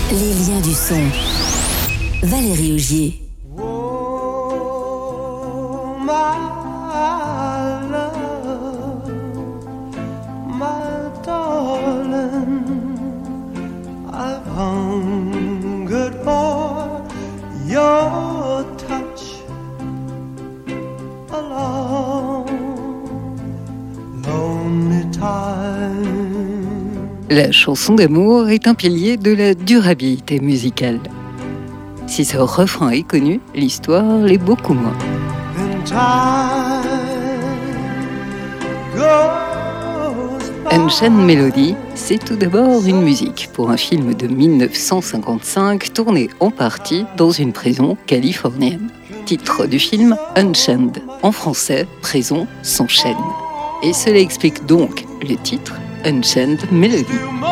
Les liens du son. Valérie Augier. Oh, my love, my darling, I've hungered for your touch a long, lonely time. La chanson d'amour est un pilier de la durabilité musicale. Si ce refrain est connu, l'histoire l'est beaucoup moins. Unchained Melody, c'est tout d'abord une musique pour un film de 1955 tourné en partie dans une prison californienne. Titre du film Unchained, en français, prison sans chaîne. Et cela explique donc le titre Unchained Melody.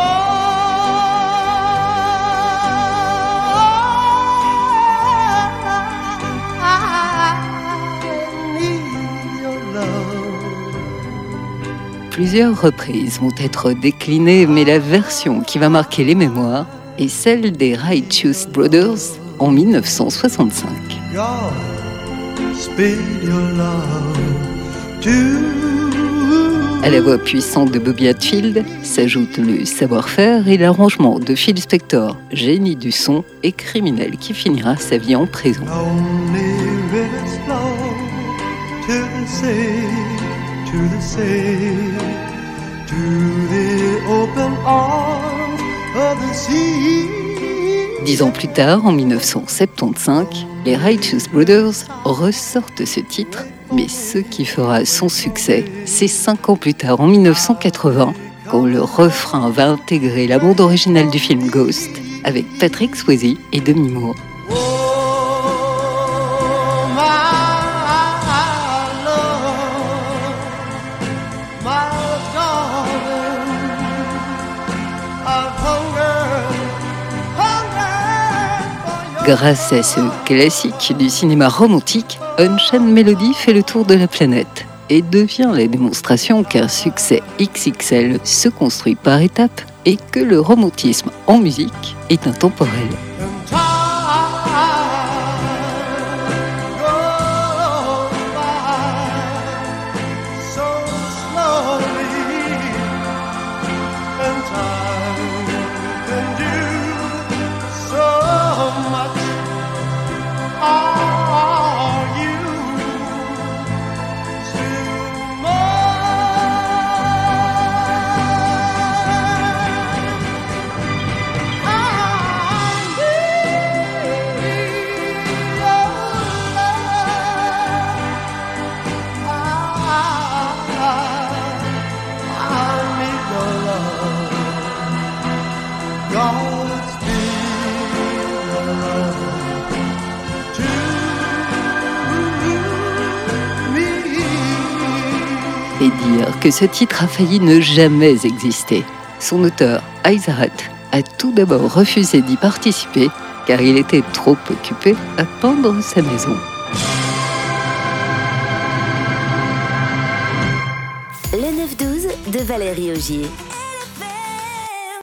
Plusieurs reprises vont être déclinées, mais la version qui va marquer les mémoires est celle des Righteous Brothers en 1965. À la voix puissante de Bobby Hatfield s'ajoute le savoir-faire et l'arrangement de Phil Spector, génie du son et criminel qui finira sa vie en prison. Dix ans plus tard, en 1975, les Righteous Brothers ressortent ce titre, mais ce qui fera son succès, c'est 5 ans plus tard, en 1980, quand le refrain va intégrer la bande originale du film Ghost, avec Patrick Swayze et Demi Moore. Grâce à ce classique du cinéma romantique, Unchained Melody fait le tour de la planète et devient la démonstration qu'un succès XXL se construit par étapes et que le romantisme en musique est intemporel. Et dire que ce titre a failli ne jamais exister. Son auteur, Isaac, a tout d'abord refusé d'y participer car il était trop occupé à peindre sa maison. Le 9-12 de Valérie Augier.